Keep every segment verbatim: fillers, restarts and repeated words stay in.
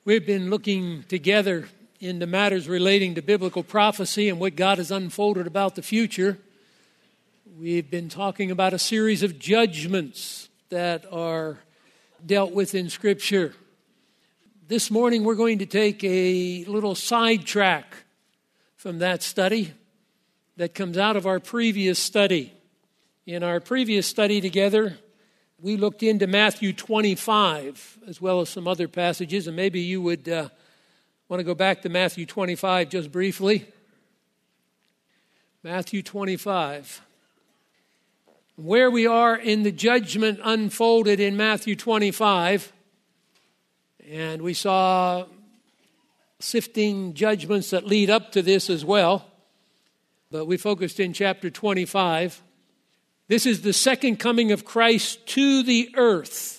We've been looking together into matters relating to biblical prophecy and what God has unfolded about the future. We've been talking about a series of judgments that are dealt with in Scripture. This morning we're going to take a little sidetrack from that study that comes out of our previous study. In our previous study together, we looked into Matthew twenty-five as well as some other passages, and maybe you would uh, want to go back to Matthew twenty-five just briefly. Matthew twenty-five. Where we are in the judgment unfolded in Matthew twenty-five, and we saw sifting judgments that lead up to this as well, but we focused in chapter twenty-five. This is the second coming of Christ to the earth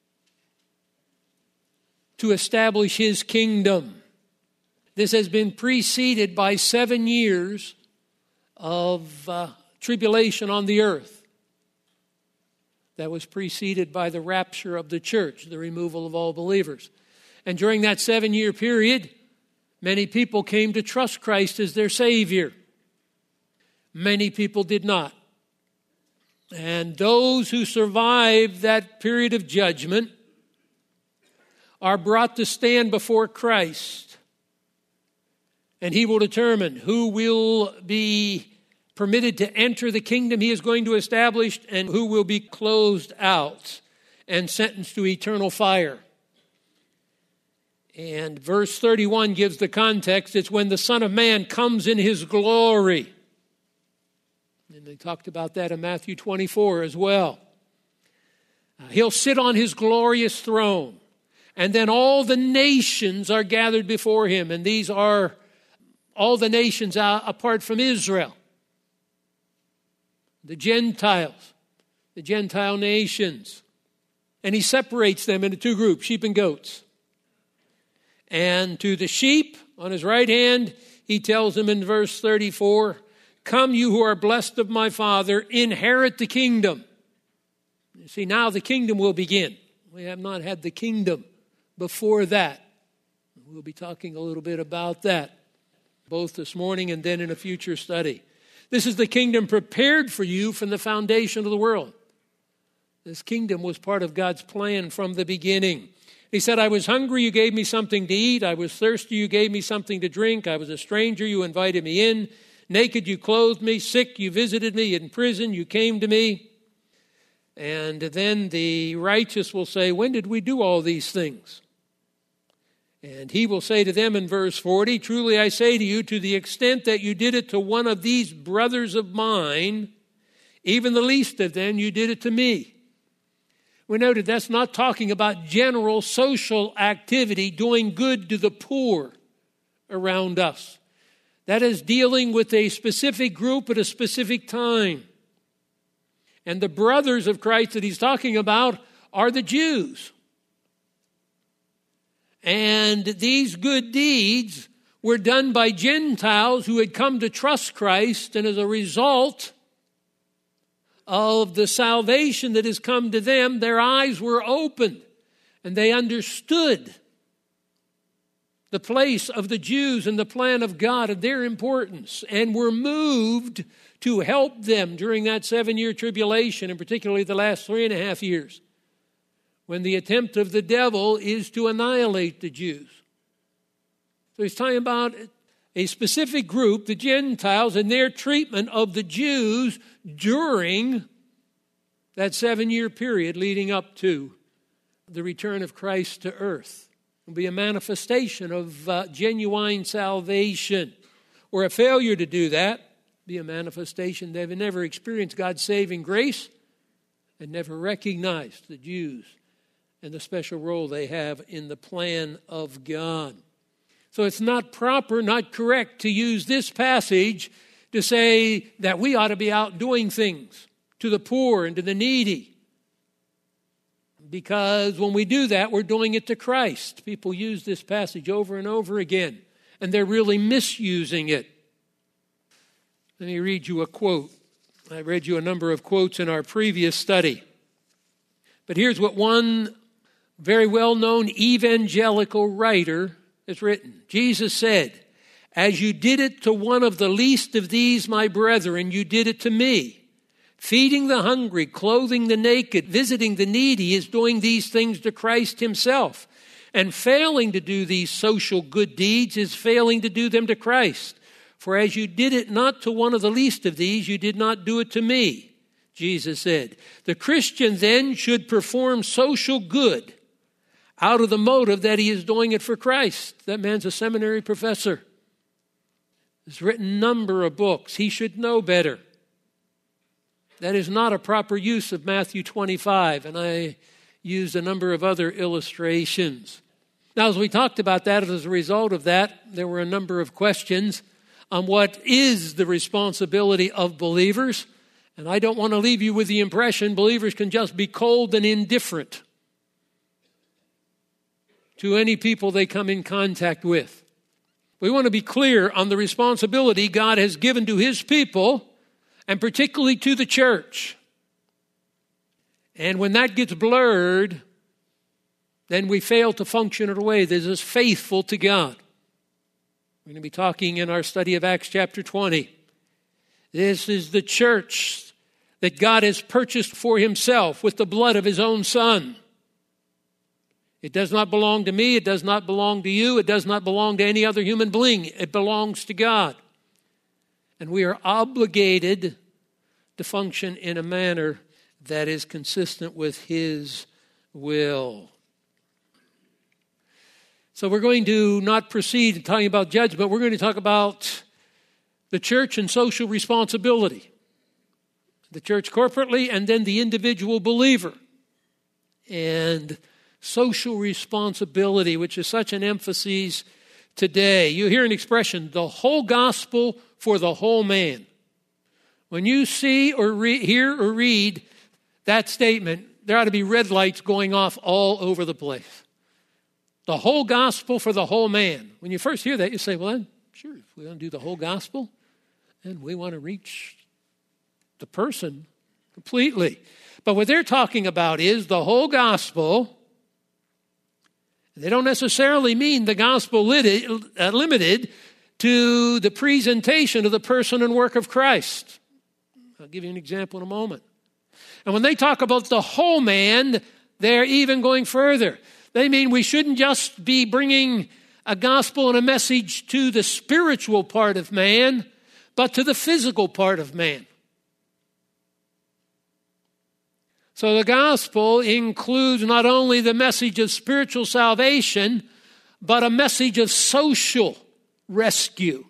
to establish his kingdom. This has been preceded by seven years of uh, tribulation on the earth. That was preceded by the rapture of the church, the removal of all believers. And during that seven-year period, many people came to trust Christ as their Savior. Many people did not. And those who survived that period of judgment are brought to stand before Christ. And he will determine who will be permitted to enter the kingdom he is going to establish and who will be closed out and sentenced to eternal fire. And verse thirty-one gives the context. It's when the Son of Man comes in his glory. And they talked about that in Matthew twenty-four as well. Uh, he'll sit on his glorious throne. And then all the nations are gathered before him. And these are all the nations uh, apart from Israel. The Gentiles. The Gentile nations. And he separates them into two groups, sheep and goats. And to the sheep on his right hand, he tells them in verse thirty-four, "Come, you who are blessed of my Father, inherit the kingdom." You see, now the kingdom will begin. We have not had the kingdom before that. We'll be talking a little bit about that, both this morning and then in a future study. This is the kingdom prepared for you from the foundation of the world. This kingdom was part of God's plan from the beginning. He said, "I was hungry, you gave me something to eat. I was thirsty, you gave me something to drink. I was a stranger, you invited me in. Naked, you clothed me. Sick, you visited me. In prison, you came to me." And then the righteous will say, "When did we do all these things?" And he will say to them in verse forty, "Truly I say to you, to the extent that you did it to one of these brothers of mine, even the least of them, you did it to me." We noted that's not talking about general social activity, doing good to the poor around us. That is dealing with a specific group at a specific time. And the brothers of Christ that he's talking about are the Jews. And these good deeds were done by Gentiles who had come to trust Christ, and as a result of the salvation that has come to them, their eyes were opened and they understood the place of the Jews and the plan of God and their importance, and were moved to help them during that seven-year tribulation, and particularly the last three and a half years, when the attempt of the devil is to annihilate the Jews. So he's talking about a specific group, the Gentiles, and their treatment of the Jews during that seven-year period leading up to the return of Christ to earth. It will be a manifestation of uh, genuine salvation. Or a failure to do that, be a manifestation they've never experienced God's saving grace and never recognized the Jews and the special role they have in the plan of God. So it's not proper, not correct to use this passage to say that we ought to be out doing things to the poor and to the needy. Because when we do that, we're doing it to Christ. People use this passage over and over again, and they're really misusing it. Let me read you a quote. I read you a number of quotes in our previous study. But here's what one very well-known evangelical writer, has written, Jesus said, "As you did it to one of the least of these, my brethren, you did it to me. Feeding the hungry, clothing the naked, visiting the needy is doing these things to Christ himself. And failing to do these social good deeds is failing to do them to Christ. For as you did it not to one of the least of these, you did not do it to me," Jesus said. The Christian then should perform social good out of the motive that he is doing it for Christ. That man's a seminary professor. He's written a number of books. He should know better. That is not a proper use of Matthew twenty-five, and I used a number of other illustrations. Now, as we talked about that, as a result of that, there were a number of questions on what is the responsibility of believers. And I don't want to leave you with the impression believers can just be cold and indifferent to any people they come in contact with. We want to be clear on the responsibility God has given to his people, and particularly to the church. And when that gets blurred, then we fail to function in a way that is faithful to God. We're going to be talking in our study of Acts chapter twenty. This is the church that God has purchased for himself with the blood of his own Son. It does not belong to me. It does not belong to you. It does not belong to any other human being. It belongs to God. And we are obligated to function in a manner that is consistent with his will. So we're going to not proceed talking about judgment. We're going to talk about the church and social responsibility. The church corporately, and then the individual believer. And social responsibility, which is such an emphasis today. You hear an expression, the whole gospel for the whole man. When you see or re- hear or read that statement, there ought to be red lights going off all over the place. The whole gospel for the whole man. When you first hear that, you say, well, then, sure, if we want to do the whole gospel, and we want to reach the person completely. But what they're talking about is the whole gospel. They don't necessarily mean the gospel limited to the presentation of the person and work of Christ. I'll give you an example in a moment. And when they talk about the whole man, they're even going further. They mean we shouldn't just be bringing a gospel and a message to the spiritual part of man, but to the physical part of man. So the gospel includes not only the message of spiritual salvation, but a message of social rescue.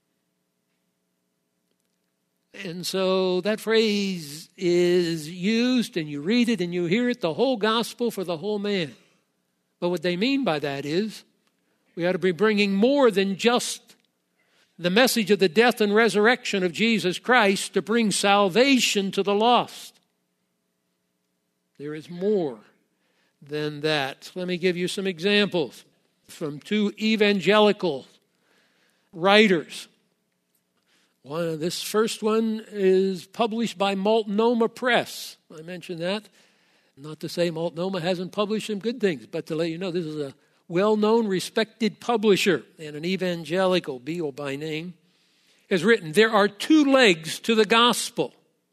And so that phrase is used, and you read it and you hear it, the whole gospel for the whole man. But what they mean by that is we ought to be bringing more than just the message of the death and resurrection of Jesus Christ to bring salvation to the lost. There is more than that. Let me give you some examples from two evangelical writers. One, this first one is published by Multnomah Press. I mentioned that. Not to say Multnomah hasn't published some good things, but to let you know this is a well-known, respected publisher and an evangelical, Beale by name, has written, there are two legs to the gospel.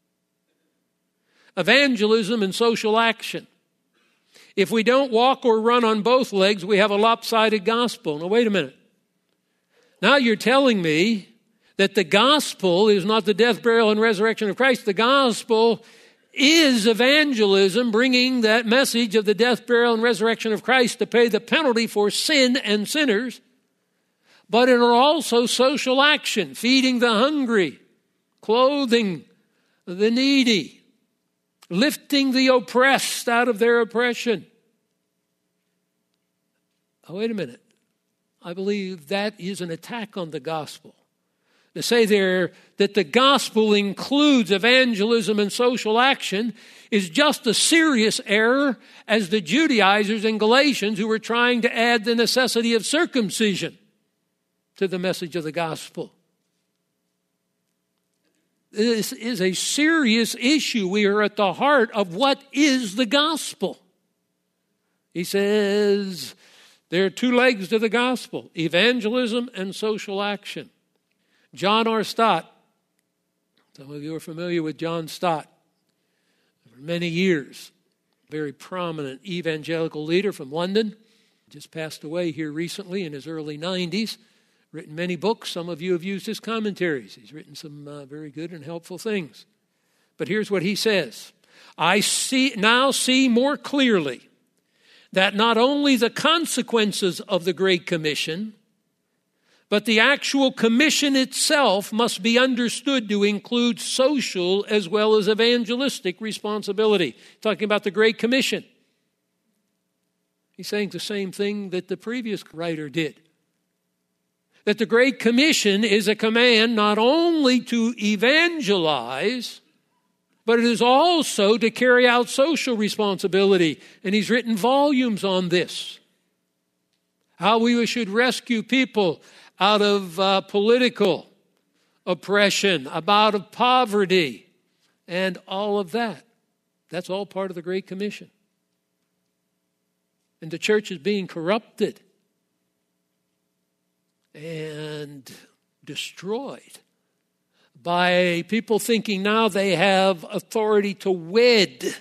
Evangelism and social action. If we don't walk or run on both legs, we have a lopsided gospel. Now, wait a minute. Now you're telling me that the gospel is not the death, burial, and resurrection of Christ. The gospel is evangelism, bringing that message of the death, burial, and resurrection of Christ to pay the penalty for sin and sinners. But it are also social action, feeding the hungry, clothing the needy, lifting the oppressed out of their oppression. Oh, wait a minute. I believe that is an attack on the gospel. To say there that the gospel includes evangelism and social action is just a serious error as the Judaizers in Galatians who were trying to add the necessity of circumcision to the message of the gospel. This is a serious issue. We are at the heart of what is the gospel. He says there are two legs to the gospel, evangelism and social action. John R. Stott, some of you are familiar with John Stott, for many years, very prominent evangelical leader from London, just passed away here recently in his early nineties, written many books. Some of you have used his commentaries. He's written some uh, very good and helpful things. But here's what he says. I see now see more clearly that not only the consequences of the Great Commission, but the actual commission itself must be understood to include social as well as evangelistic responsibility. Talking about the Great Commission. He's saying the same thing that the previous writer did. That the Great Commission is a command not only to evangelize, but it is also to carry out social responsibility. And he's written volumes on this. How we should rescue people out of uh, political oppression, out of poverty, and all of that. That's all part of the Great Commission. And the church is being corrupted and destroyed by people thinking now they have authority to wed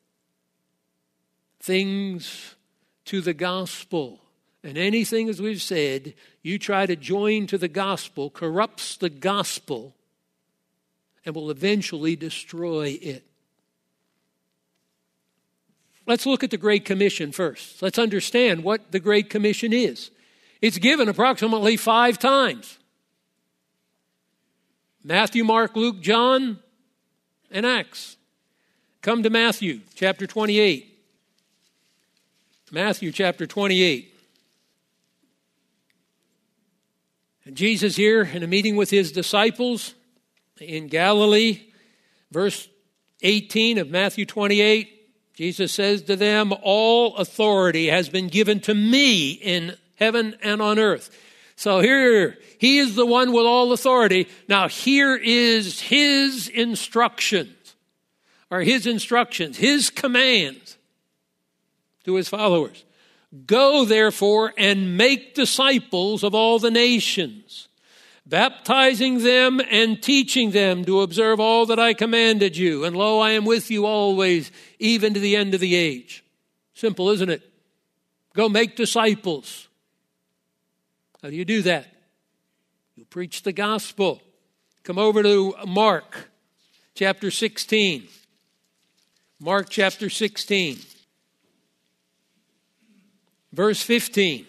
things to the gospel. And anything, as we've said, you try to join to the gospel corrupts the gospel and will eventually destroy it. Let's look at the Great Commission first. Let's understand what the Great Commission is. It's given approximately five times. Matthew, Mark, Luke, John, and Acts. Come to Matthew chapter twenty-eight. Matthew chapter twenty-eight. And Jesus here in a meeting with his disciples in Galilee, verse eighteen of Matthew twenty-eight, Jesus says to them, all authority has been given to me in heaven and on earth. So here, he is the one with all authority. Now here is his instructions, or his instructions, his commands to his followers. Go, therefore, and make disciples of all the nations, baptizing them and teaching them to observe all that I commanded you. And lo, I am with you always, even to the end of the age. Simple, isn't it? Go make disciples. How do you do that? You preach the gospel. Come over to Mark chapter sixteen. Mark chapter sixteen. Verse fifteen.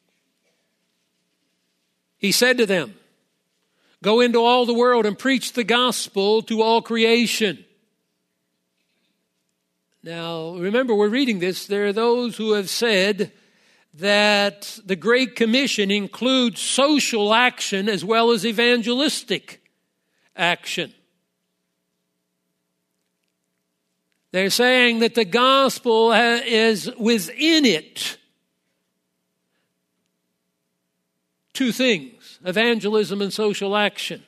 He said to them, go into all the world and preach the gospel to all creation. Now, remember, we're reading this. There are those who have said that the Great Commission includes social action as well as evangelistic action. They're saying that the gospel is within it two things, evangelism and social action.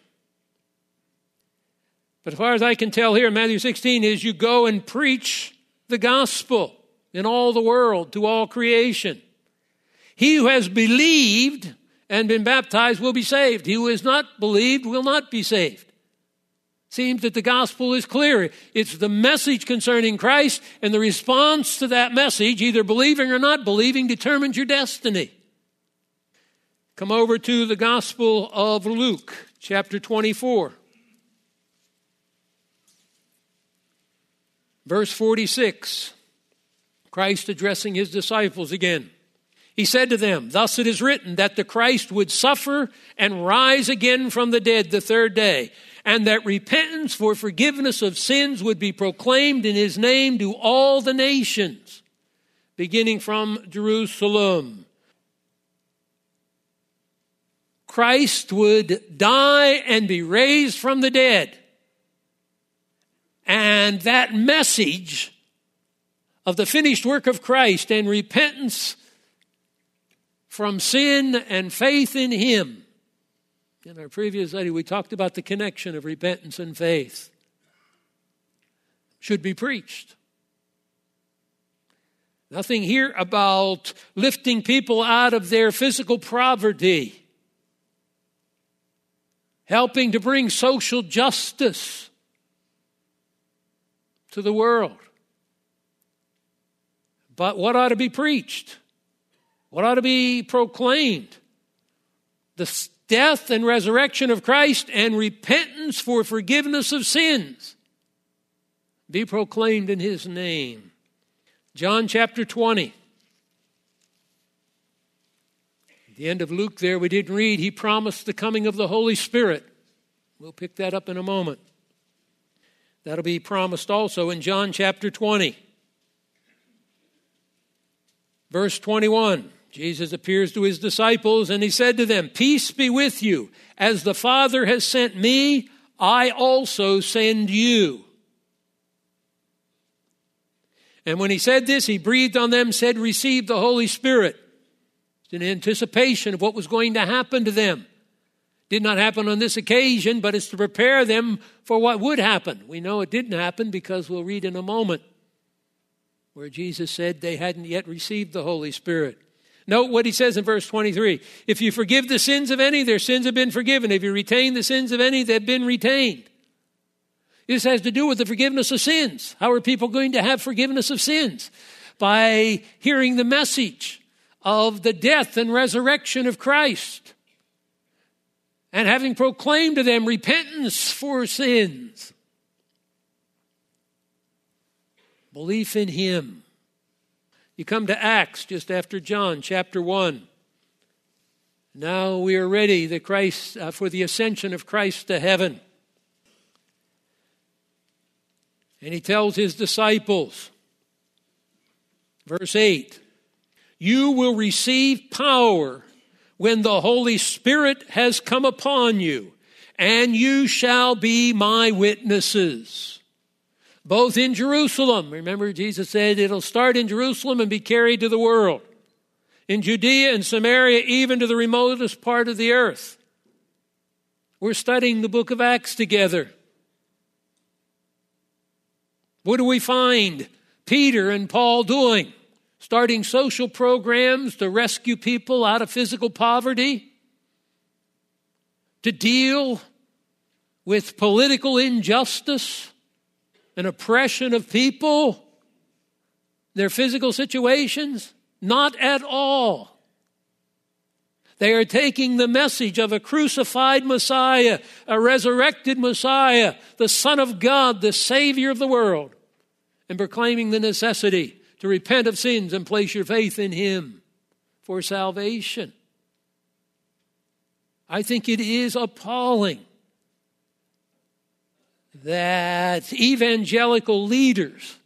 But as far as I can tell here in Matthew sixteen is you go and preach the gospel in all the world to all creation. He who has believed and been baptized will be saved. He who has not believed will not be saved. Seems that the gospel is clear. It's the message concerning Christ, and the response to that message, either believing or not believing, determines your destiny. Come over to the Gospel of Luke, chapter twenty-four. Verse forty-six. Christ addressing his disciples again. He said to them, thus it is written that the Christ would suffer and rise again from the dead the third day, and that repentance for forgiveness of sins would be proclaimed in his name to all the nations, beginning from Jerusalem. Christ would die and be raised from the dead. And that message of the finished work of Christ and repentance from sin and faith in him. In our previous study, we talked about the connection of repentance and faith. Should be preached. Nothing here about lifting people out of their physical poverty, helping to bring social justice to the world. But what ought to be preached? What ought to be proclaimed? The death and resurrection of Christ and repentance for forgiveness of sins be proclaimed in his name. John chapter twenty. At the end of Luke there, we didn't read, he promised the coming of the Holy Spirit. We'll pick that up in a moment. That'll be promised also in John chapter twenty. Verse twenty-one, Jesus appears to his disciples and he said to them, "Peace be with you. As the Father has sent me, I also send you." And when he said this, he breathed on them, said, "Receive the Holy Spirit." It's in anticipation of what was going to happen to them. Did not happen on this occasion, but it's to prepare them for what would happen. We know it didn't happen because we'll read in a moment where Jesus said they hadn't yet received the Holy Spirit. Note what he says in verse twenty-three. If you forgive the sins of any, their sins have been forgiven. If you retain the sins of any, they've been retained. This has to do with the forgiveness of sins. How are people going to have forgiveness of sins? By hearing the message of the death and resurrection of Christ and having proclaimed to them repentance for sins. Belief in him. You come to Acts just after John chapter one. Now we are ready the Christ, uh, for the ascension of Christ to heaven. And he tells his disciples, verse eight, "You will receive power when the Holy Spirit has come upon you, and you shall be my witnesses, both in Jerusalem." Remember, Jesus said it'll start in Jerusalem and be carried to the world. In Judea and Samaria, even to the remotest part of the earth. We're studying the book of Acts together. What do we find Peter and Paul doing? Starting social programs to rescue people out of physical poverty, to deal with political injustice and oppression of people, their physical situations? Not at all. They are taking the message of a crucified Messiah, a resurrected Messiah, the Son of God, the Savior of the world, and proclaiming the necessity to repent of sins and place your faith in him for salvation. I think it is appalling that evangelical leaders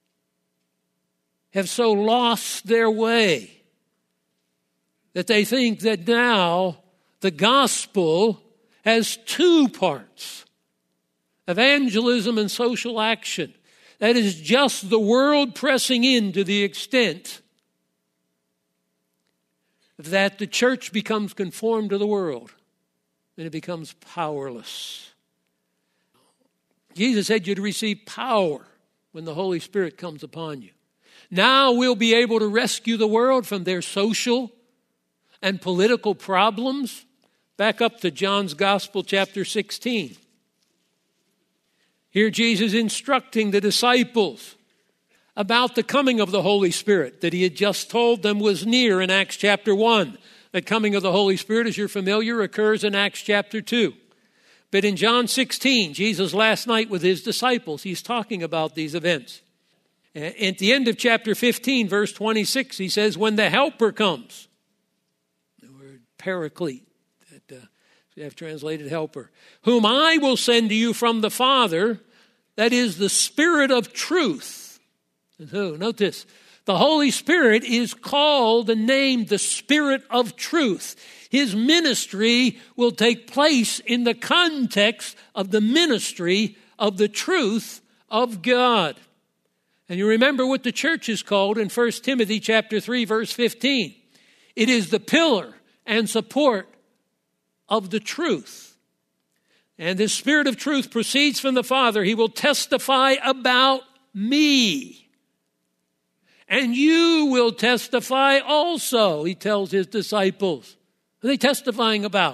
have so lost their way that they think that now the gospel has two parts, evangelism and social action. That is just the world pressing in to the extent that the church becomes conformed to the world and it becomes powerless. Jesus said you'd receive power when the Holy Spirit comes upon you. Now we'll be able to rescue the world from their social and political problems. Back up to John's Gospel, chapter sixteen. Here Jesus instructing the disciples about the coming of the Holy Spirit that he had just told them was near in Acts chapter one. The coming of the Holy Spirit, as you're familiar, occurs in Acts chapter two. But in John sixteen, Jesus last night with his disciples, he's talking about these events. At the end of chapter fifteen, verse twenty-six, he says, when the Helper comes, the word paraclete, that uh, we have translated helper, whom I will send to you from the Father, that is the Spirit of truth. And so, note this, the Holy Spirit is called and named the Spirit of truth. His ministry will take place in the context of the ministry of the truth of God. And you remember what the church is called in First Timothy chapter three, verse fifteen. It is the pillar and support of the truth. And this Spirit of truth proceeds from the Father. He will testify about me. and you will testify also, he tells his disciples. What are they testifying about?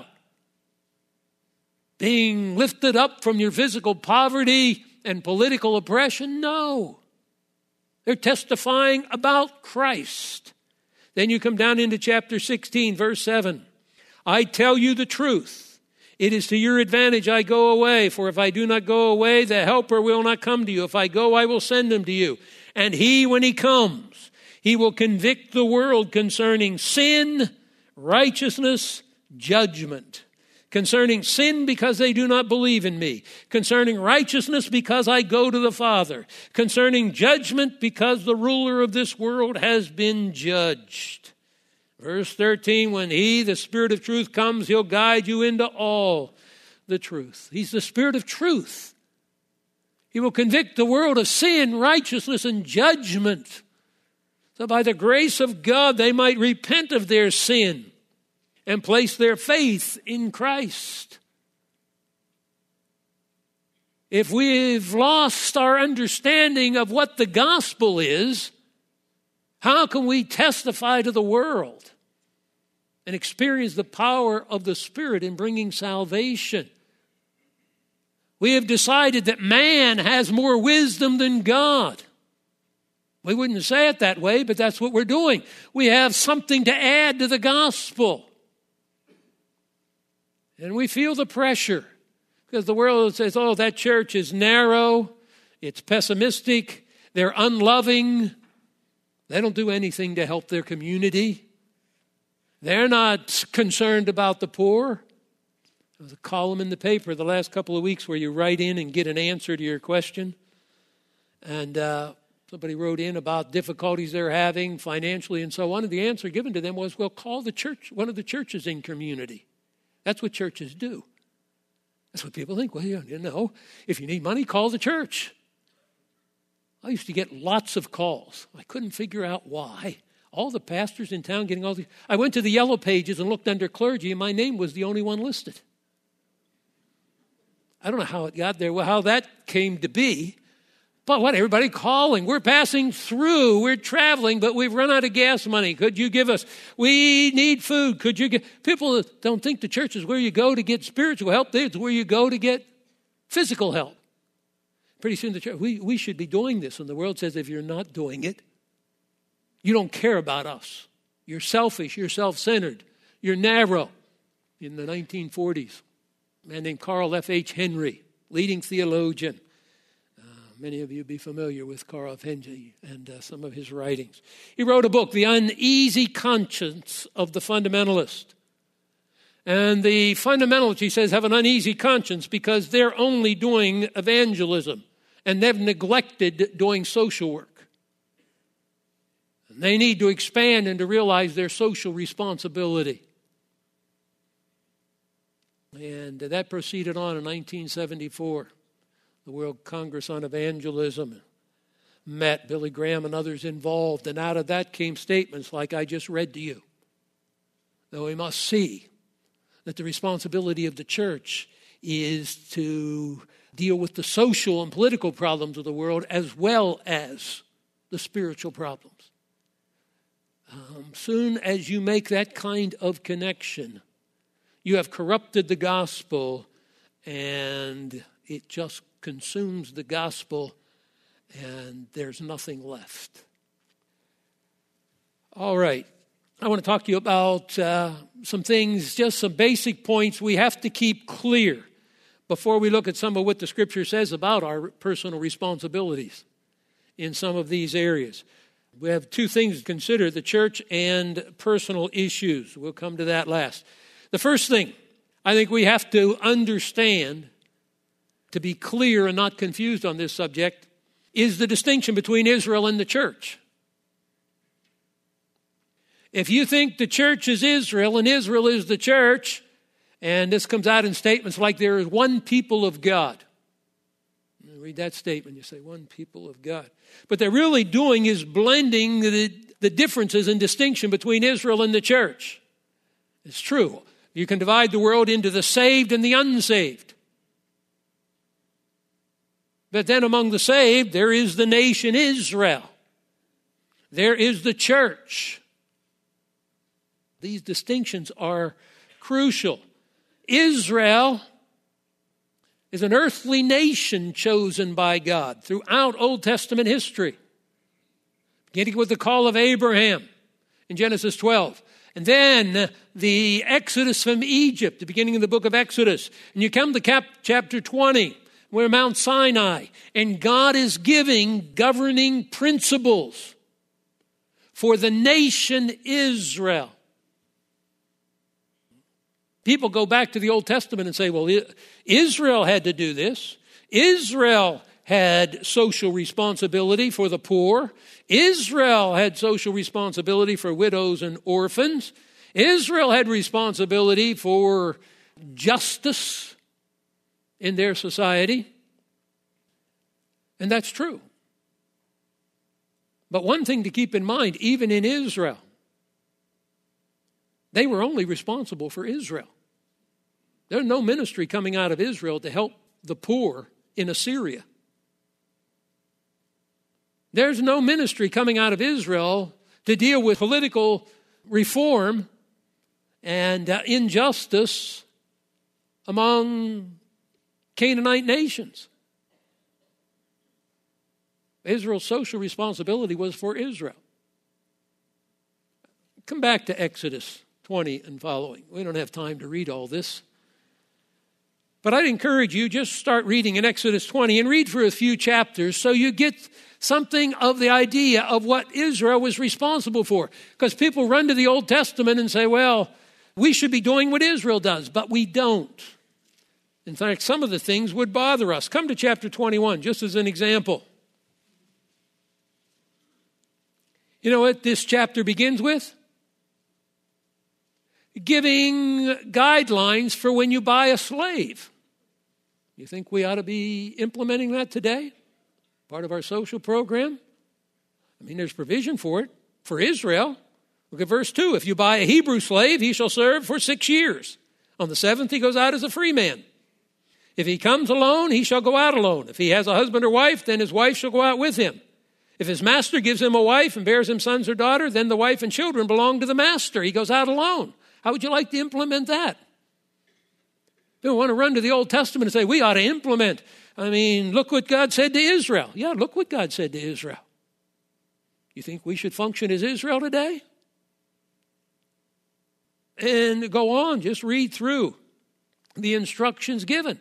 Being lifted up from your physical poverty and political oppression? No. They're testifying about Christ. Then you come down into chapter sixteen, verse seven. I tell you the truth. It is to your advantage I go away. For if I do not go away, the Helper will not come to you. If I go, I will send him to you. And he, when he comes, he will convict the world concerning sin, righteousness, judgment. Concerning sin, because they do not believe in me. Concerning righteousness, because I go to the Father. Concerning judgment, because the ruler of this world has been judged. Verse thirteen, when he, the Spirit of truth, comes, he'll guide you into all the truth. He's the Spirit of truth. He will convict the world of sin, righteousness, and judgment. So by the grace of God, they might repent of their sin and place their faith in Christ. If we've lost our understanding of what the gospel is, how can we testify to the world and experience the power of the Spirit in bringing salvation? We have decided that man has more wisdom than God. We wouldn't say it that way, but that's what we're doing. We have something to add to the gospel. And we feel the pressure because the world says, oh, that church is narrow, it's pessimistic, they're unloving, they don't do anything to help their community. They're not concerned about the poor. There's a column in the paper the last couple of weeks where you write in and get an answer to your question. And uh, somebody wrote in about difficulties they're having financially and so on. And the answer given to them was, well, call the church, one of the churches in community. That's what churches do. That's what people think. Well, you know, if you need money, call the church. I used to get lots of calls. I couldn't figure out why. All the pastors in town getting all these. I went to the yellow pages and looked under clergy, and my name was the only one listed. I don't know how it got there, well, how that came to be. But what, everybody calling. We're passing through. We're traveling, but we've run out of gas money. Could you give us? We need food. Could you give? People don't think the church is where you go to get spiritual help. It's where you go to get physical help. Pretty soon the church, we, we should be doing this. And the world says, if you're not doing it, you don't care about us. You're selfish. You're self-centered. You're narrow. In the nineteen forties, a man named Carl F H Henry, leading theologian. Many of you be familiar with Carl F. Henry and uh, some of his writings. He wrote a book, The Uneasy Conscience of the Fundamentalist. And the fundamentalists, he says, have an uneasy conscience because they're only doing evangelism and they've neglected doing social work. And they need to expand and to realize their social responsibility. And that proceeded on in nineteen seventy-four. The World Congress on Evangelism met, Billy Graham and others involved, and out of that came statements like I just read to you. Though we must see that the responsibility of the church is to deal with the social and political problems of the world as well as the spiritual problems. Um, soon as you make that kind of connection, you have corrupted the gospel, and it just consumes the gospel, and there's nothing left. All right. I want to talk to you about uh, some things, just some basic points we have to keep clear before we look at some of what the Scripture says about our personal responsibilities in some of these areas. We have two things to consider, the church and personal issues. We'll come to that last. The first thing I think we have to understand, to be clear and not confused on this subject, is the distinction between Israel and the church. If you think the church is Israel and Israel is the church, and this comes out in statements like there is one people of God. You read that statement, you say, one people of God. What they're really doing is blending the, the differences and distinction between Israel and the church. It's true. You can divide the world into the saved and the unsaved. But then among the saved, there is the nation Israel. There is the church. These distinctions are crucial. Israel is an earthly nation chosen by God throughout Old Testament history, beginning with the call of Abraham in Genesis twelve. And then the Exodus from Egypt, the beginning of the book of Exodus. And you come to cap- chapter twenty, we're Mount Sinai. And God is giving governing principles for the nation Israel. People go back to the Old Testament and say, well, Israel had to do this. Israel had social responsibility for the poor. Israel had social responsibility for widows and orphans. Israel had responsibility for justice in their society. And that's true. But one thing to keep in mind, even in Israel, they were only responsible for Israel. There's no ministry coming out of Israel to help the poor in Assyria. There's no ministry coming out of Israel to deal with political reform and uh, injustice among Canaanite nations. Israel's social responsibility was for Israel. Come back to Exodus twenty and following. We don't have time to read all this. But I'd encourage you, just start reading in Exodus twenty and read for a few chapters so you get something of the idea of what Israel was responsible for. Because people run to the Old Testament and say, well, we should be doing what Israel does, but we don't. In fact, some of the things would bother us. Come to chapter twenty-one, just as an example. You know what this chapter begins with? Giving guidelines for when you buy a slave. You think we ought to be implementing that today? Part of our social program? I mean, there's provision for it. For Israel, look at verse two. If you buy a Hebrew slave, he shall serve for six years. On the seventh, he goes out as a free man. If he comes alone, he shall go out alone. If he has a husband or wife, then his wife shall go out with him. If his master gives him a wife and bears him sons or daughter, then the wife and children belong to the master. He goes out alone. How would you like to implement that? You don't want to run to the Old Testament and say, we ought to implement. I mean, look what God said to Israel. Yeah, look what God said to Israel. You think we should function as Israel today? And go on, just read through the instructions given.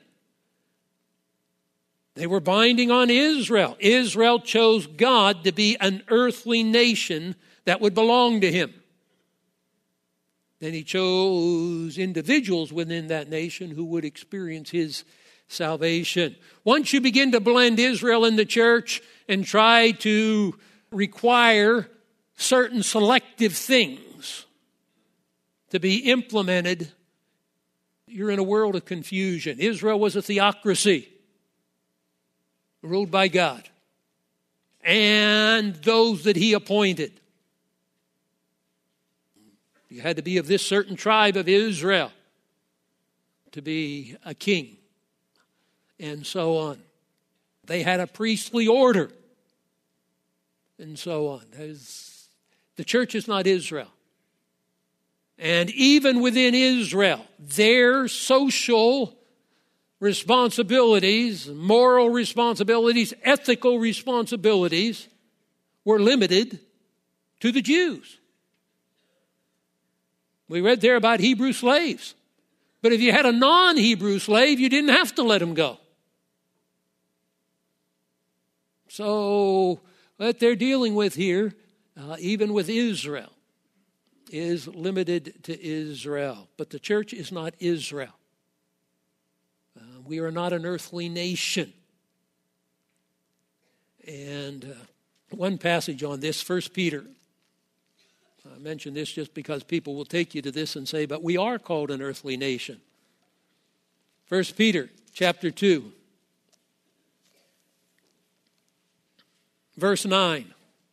They were binding on Israel. Israel chose God to be an earthly nation that would belong to him. Then he chose individuals within that nation who would experience his salvation. Once you begin to blend Israel in the church and try to require certain selective things to be implemented, you're in a world of confusion. Israel was a theocracy ruled by God and those that he appointed. You had to be of this certain tribe of Israel to be a king, and so on. They had a priestly order, and so on. There's, the church is not Israel. And even within Israel, their social responsibilities, moral responsibilities, ethical responsibilities were limited to the Jews. We read there about Hebrew slaves. But if you had a non-Hebrew slave, you didn't have to let him go. So what they're dealing with here, uh, even with Israel, is limited to Israel. But the church is not Israel. Uh, we are not an earthly nation. And uh, one passage on this, First Peter. I mention this just because people will take you to this and say, but we are called an earthly nation. First Peter chapter two, verse nine.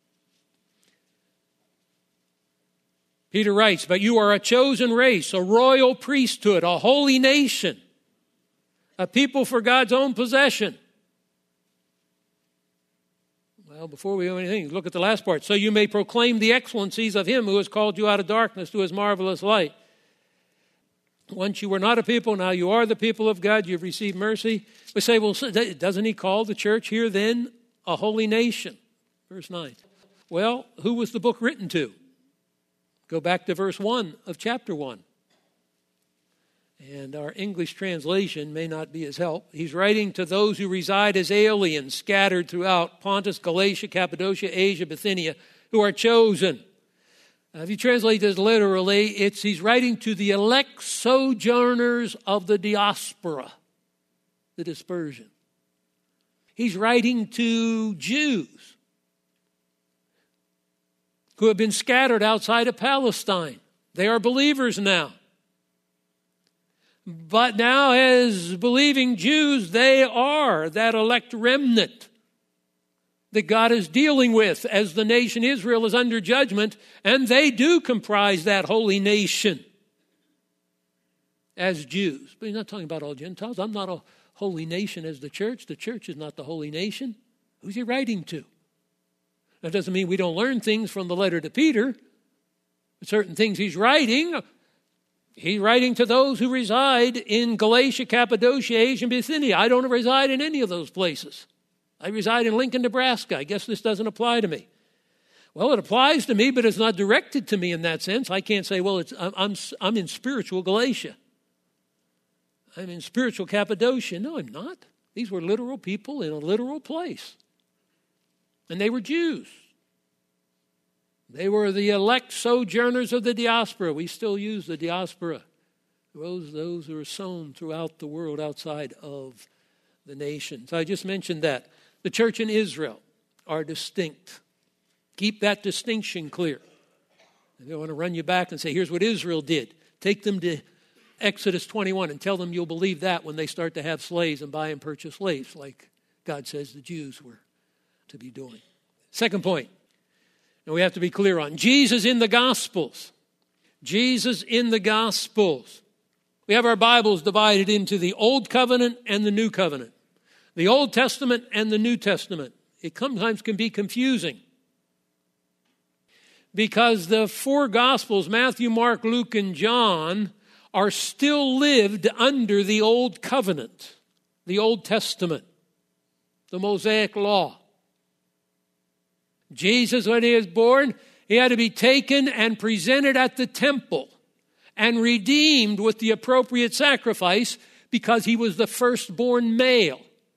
Peter writes, but you are a chosen race, a royal priesthood, a holy nation, a people for God's own possession. Well, before we do anything, look at the last part. So you may proclaim the excellencies of him who has called you out of darkness to his marvelous light. Once you were not a people, now you are the people of God. You've received mercy. We say, well, doesn't he call the church here then a holy nation? Verse nine. Well, who was the book written to? Go back to verse one of chapter one. And our English translation may not be his help. He's writing to those who reside as aliens scattered throughout Pontus, Galatia, Cappadocia, Asia, Bithynia, who are chosen. Uh, if you translate this literally, it's he's writing to the elect sojourners of the diaspora, the dispersion. He's writing to Jews who have been scattered outside of Palestine. They are believers now. But now, as believing Jews, they are that elect remnant that God is dealing with as the nation Israel is under judgment, and they do comprise that holy nation as Jews. But he's not talking about all Gentiles. I'm not a holy nation as the church. The church is not the holy nation. Who's he writing to? That doesn't mean we don't learn things from the letter to Peter. Certain things he's writing, he's writing to those who reside in Galatia, Cappadocia, Asia, and Bithynia. I don't reside in any of those places. I reside in Lincoln, Nebraska. I guess this doesn't apply to me. Well, it applies to me, but it's not directed to me in that sense. I can't say, well, it's, I'm, I'm, I'm in spiritual Galatia. I'm in spiritual Cappadocia. No, I'm not. These were literal people in a literal place. And they were Jews. They were the elect sojourners of the diaspora. We still use the diaspora. Those, those who are sown throughout the world outside of the nations. I just mentioned that. The church in Israel are distinct. Keep that distinction clear. If they want to run you back and say, here's what Israel did. Take them to Exodus twenty-one and tell them you'll believe that when they start to have slaves and buy and purchase slaves, like God says the Jews were to be doing. Second point, and we have to be clear on, Jesus in the Gospels. Jesus in the Gospels. We have our Bibles divided into the Old Covenant and the New Covenant. The Old Testament and the New Testament. It sometimes can be confusing because the four Gospels, Matthew, Mark, Luke, and John, are still lived under the Old Covenant, the Old Testament, the Mosaic Law. Jesus, when he was born, he had to be taken and presented at the temple and redeemed with the appropriate sacrifice because he was the firstborn male.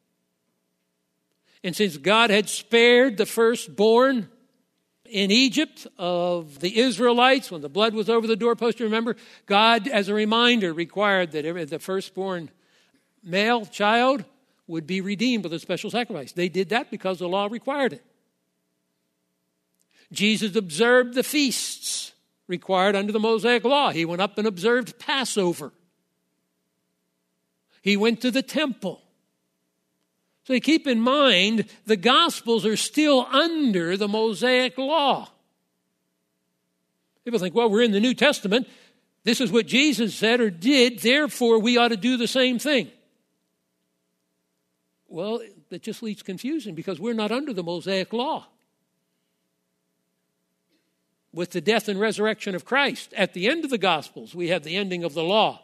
And since God had spared the firstborn in Egypt of the Israelites, when the blood was over the doorpost, you remember, God, as a reminder, required that the firstborn male child would be redeemed with a special sacrifice. They did that because the law required it. Jesus observed the feasts required under the Mosaic Law. He went up and observed Passover. He went to the temple. So you keep in mind, the Gospels are still under the Mosaic Law. People think, well, we're in the New Testament. This is what Jesus said or did, therefore we ought to do the same thing. Well, that just leads confusion because we're not under the Mosaic Law. With the death and resurrection of Christ, at the end of the Gospels, we have the ending of the law.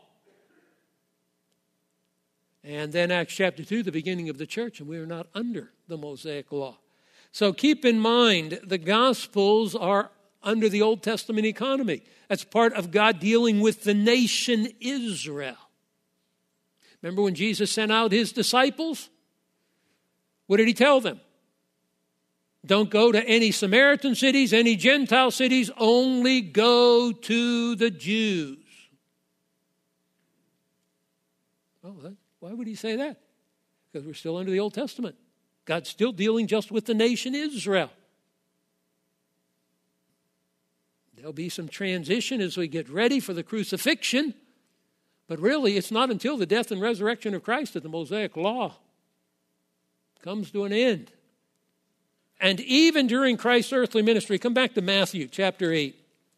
And then Acts chapter two, the beginning of the church, and we are not under the Mosaic Law. So keep in mind, the Gospels are under the Old Testament economy. That's part of God dealing with the nation Israel. Remember when Jesus sent out his disciples? What did he tell them? Don't go to any Samaritan cities, any Gentile cities, only go to the Jews. Oh, that, why would he say that? Because we're still under the Old Testament. God's still dealing just with the nation Israel. There'll be some transition as we get ready for the crucifixion, but really it's not until the death and resurrection of Christ that the Mosaic Law comes to an end. And even during Christ's earthly ministry, come back to Matthew chapter eight.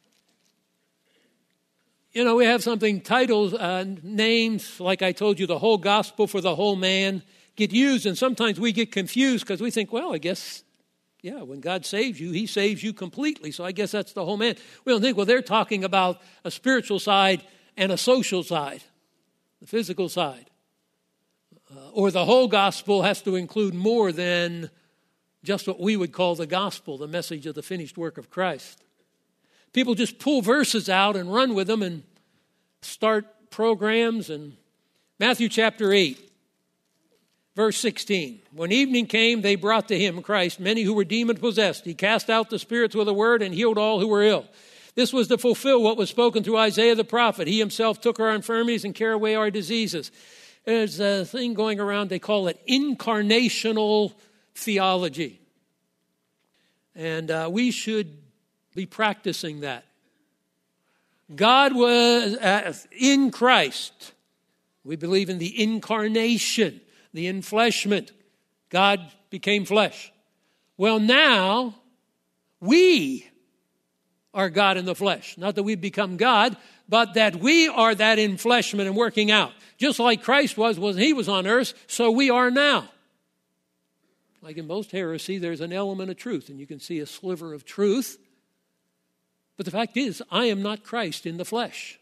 You know, we have something, titles, uh, names, like I told you, the whole gospel for the whole man, get used. And sometimes we get confused because we think, well, I guess Yeah, when God saves you, he saves you completely. So I guess that's the whole man. We don't think, well, they're talking about a spiritual side and a social side, the physical side. Uh, or the whole gospel has to include more than just what we would call the gospel, the message of the finished work of Christ. People just pull verses out and run with them and start programs. And Matthew chapter eight, verse sixteen. When evening came, they brought to him, Christ, many who were demon-possessed. He cast out the spirits with a word and healed all who were ill. This was to fulfill what was spoken through Isaiah the prophet. He himself took our infirmities and carried away our diseases. There's a thing going around, they call it incarnational theology. And uh, we should be practicing that. God was uh, in Christ. We believe in the incarnation, the enfleshment. God became flesh. Well, now we are God in the flesh. Not that we've become God, but that we are that enfleshment and working out. Just like Christ was when he was on earth, so we are now. Like in most heresy, there's an element of truth, and you can see a sliver of truth. But the fact is, I am not Christ in the flesh.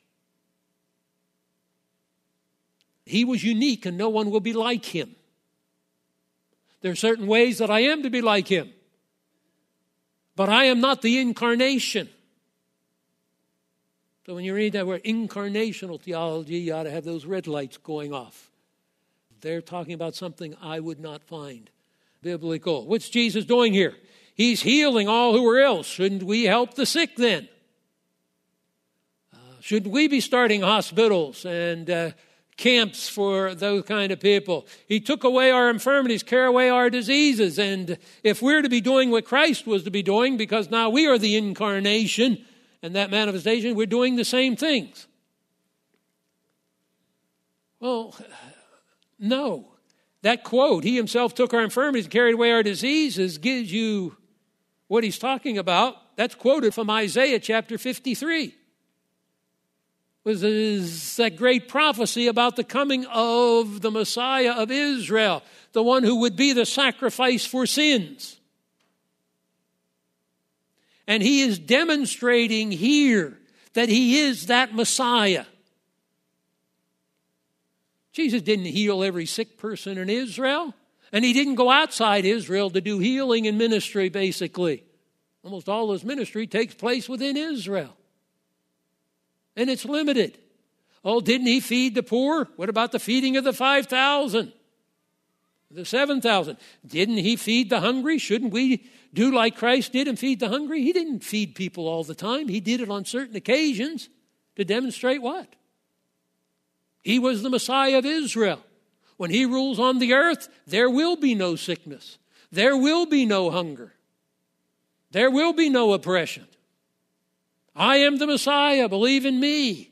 He was unique, and no one will be like him. There are certain ways that I am to be like him. But I am not the incarnation. So when you read that word incarnational theology, you ought to have those red lights going off. They're talking about something I would not find biblical. What's Jesus doing here? He's healing all who are ill. Shouldn't we help the sick then? Uh, shouldn't we be starting hospitals and uh, camps for those kind of people? He took away our infirmities, carried away our diseases. And if we're to be doing what Christ was to be doing, because now we are the incarnation and that manifestation, we're doing the same things. Well, no. That quote, he himself took our infirmities and carried away our diseases, gives you what he's talking about. That's quoted from Isaiah chapter fifty-three. Was is that great prophecy about the coming of the Messiah of Israel, the one who would be the sacrifice for sins. And he is demonstrating here that he is that Messiah. Jesus didn't heal every sick person in Israel, and he didn't go outside Israel to do healing and ministry, basically. Almost all his ministry takes place within Israel. And it's limited. Oh, didn't he feed the poor? What about the feeding of the five thousand? The seven thousand? Didn't he feed the hungry? Shouldn't we do like Christ did and feed the hungry? He didn't feed people all the time. He did it on certain occasions to demonstrate what? He was the Messiah of Israel. When he rules on the earth, there will be no sickness. There will be no hunger. There will be no oppression. I am the Messiah. Believe in me.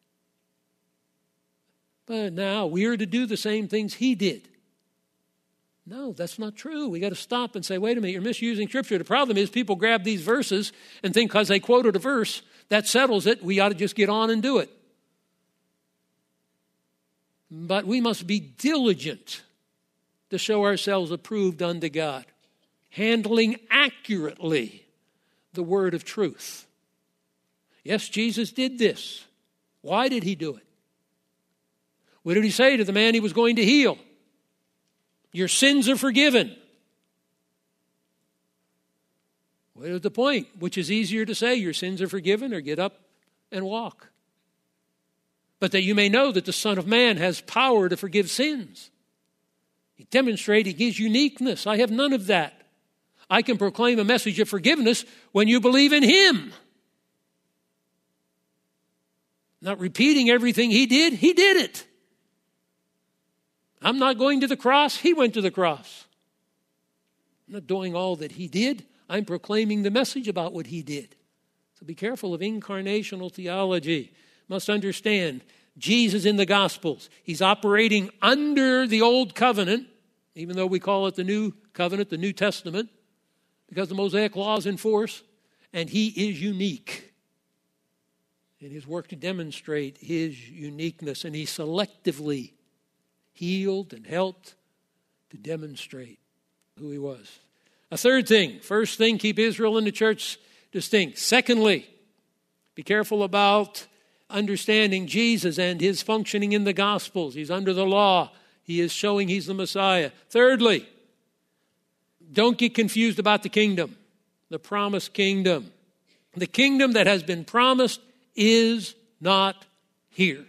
But now we are to do the same things he did. No, that's not true. We got to stop and say, wait a minute, you're misusing Scripture. The problem is people grab these verses and think because they quoted a verse, that settles it. We ought to just get on and do it. But we must be diligent to show ourselves approved unto God, handling accurately the word of truth. Yes, Jesus did this. Why did he do it? What did he say to the man he was going to heal? Your sins are forgiven. What is the point? Which is easier to say, your sins are forgiven, or get up and walk? But that you may know that the Son of Man has power to forgive sins. He demonstrated his uniqueness. I have none of that. I can proclaim a message of forgiveness when you believe in him. Not repeating everything he did. He did it. I'm not going to the cross. He went to the cross. I'm not doing all that he did. I'm proclaiming the message about what he did. So be careful of incarnational theology. Must understand, Jesus in the Gospels, he's operating under the old covenant, even though we call it the new covenant, the New Testament, because the Mosaic law is in force, and he is unique in his work to demonstrate his uniqueness, and he selectively healed and helped to demonstrate who he was. A third thing, first thing, keep Israel and the church distinct. Secondly, be careful about understanding Jesus and his functioning in the Gospels. He's under the law. He is showing he's the Messiah. Thirdly, don't get confused about the kingdom, the promised kingdom. The kingdom that has been promised is not here.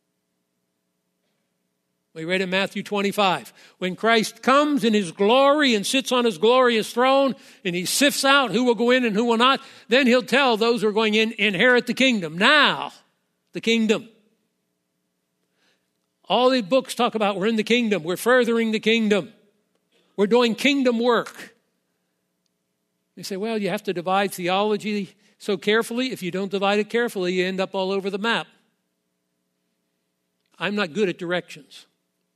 We read in Matthew twenty-five, when Christ comes in his glory and sits on his glorious throne and he sifts out who will go in and who will not, then he'll tell those who are going in, inherit the kingdom. Now, the kingdom. All the books talk about we're in the kingdom. We're furthering the kingdom. We're doing kingdom work. You say, well, you have to divide theology so carefully. If you don't divide it carefully, you end up all over the map. I'm not good at directions.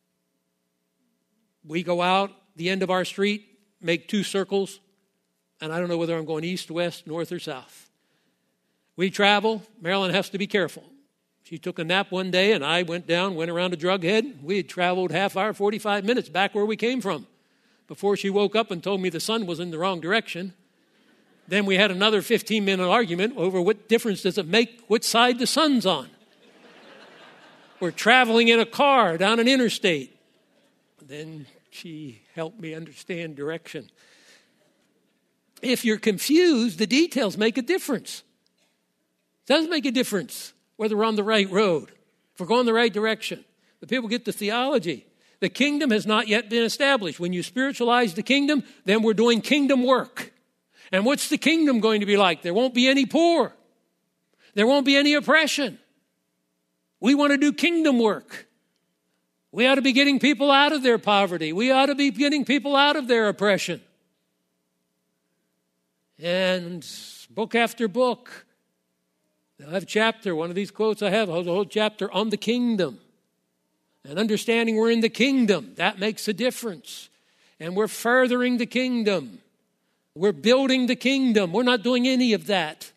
We go out the end of our street, make two circles, and I don't know whether I'm going east, west, north, or south. We travel. Marilyn has to be careful. She took a nap one day, and I went down, went around a drug head. We had traveled half hour, forty-five minutes back where we came from before she woke up and told me the sun was in the wrong direction. Then we had another fifteen-minute argument over what difference does it make which side the sun's on. We're traveling in a car down an interstate. Then she helped me understand direction. If you're confused, the details make a difference. It does make a difference whether we're on the right road, if we're going the right direction. The people get the theology. The kingdom has not yet been established. When you spiritualize the kingdom, then we're doing kingdom work. And what's the kingdom going to be like? There won't be any poor. There won't be any oppression. We want to do kingdom work. We ought to be getting people out of their poverty. We ought to be getting people out of their oppression. And book after book, they'll have a chapter. One of these quotes I have, a whole chapter on the kingdom. And understanding we're in the kingdom, that makes a difference. And we're furthering the kingdom. We're building the kingdom. We're not doing any of that.